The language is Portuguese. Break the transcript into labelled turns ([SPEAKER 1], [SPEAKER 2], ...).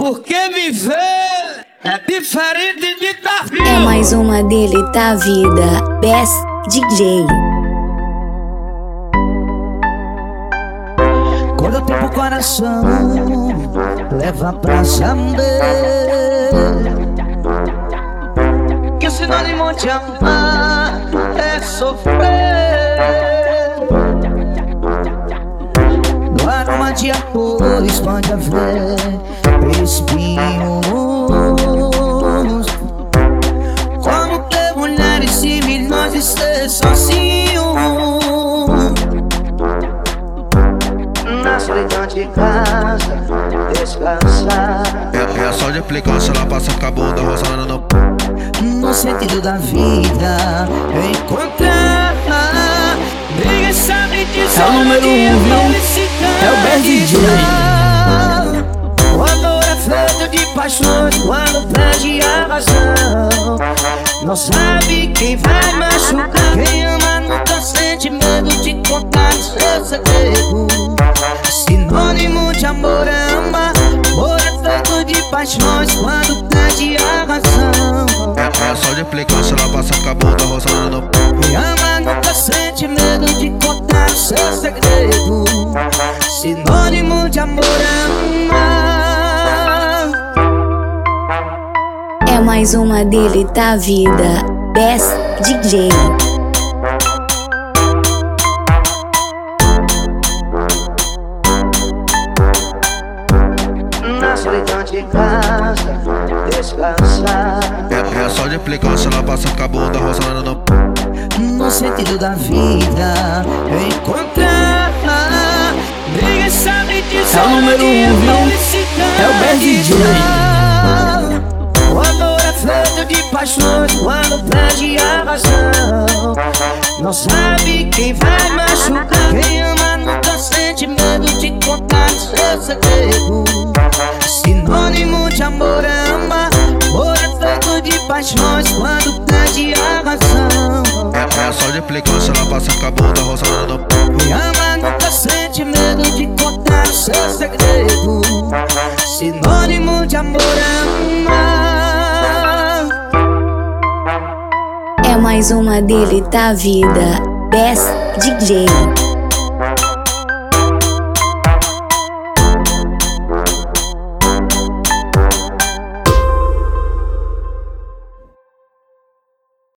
[SPEAKER 1] Porque viver é diferente de tá vivo.
[SPEAKER 2] É mais uma dele, tá vida. Best DJ.
[SPEAKER 3] Quando eu tenho pro coração, leva pra saber que o sinônimo de amar é sofrer. No aroma de amores pode haver espinhos. Como ter mulheres se milhões e ser sozinho na solidão de casa, descansar.
[SPEAKER 4] É só de implicância, ela passa com a bunda roçando
[SPEAKER 3] no sentido da vida, encontrar. Ninguém sabe disso.
[SPEAKER 1] É o número 1, viu? É o Best DJ.
[SPEAKER 3] O amor é feito de paixões quando perde a razão. Não sabe quem vai machucar. Quem ama nunca sente medo de contar seu segredo. Sinônimo de amor é amar. Amor é feito de paixões quando perde a razão.
[SPEAKER 4] É só de implicância, ela passa com a bunda roçando
[SPEAKER 3] Quem ama nunca sente medo de contar seu segredo. Sinônimo de amor é amar.
[SPEAKER 2] É mais uma dele, tá vida. Best DJ.
[SPEAKER 3] Na solidão de casa, descansar.
[SPEAKER 4] É só de implicância, ela passa com a bunda roçando
[SPEAKER 3] no sentido da vida, encontrar. Ninguém sabe disso.
[SPEAKER 1] É o número 1, viu? É o Best DJ.
[SPEAKER 3] O amor é feito de paixões quando perde a razão. Não sabe quem vai machucar. Quem ama nunca sente medo de contar seu segredo. Sinônimo de amor é amar. Amor é feito de paixões quando perde a razão.
[SPEAKER 4] É só de implicância, ela passa com a bunda roçando
[SPEAKER 3] Quem ama nunca sente medo de contar seu segredo. Sinônimo de amor é amar.
[SPEAKER 2] É mais uma dele, tá vida. Best DJ.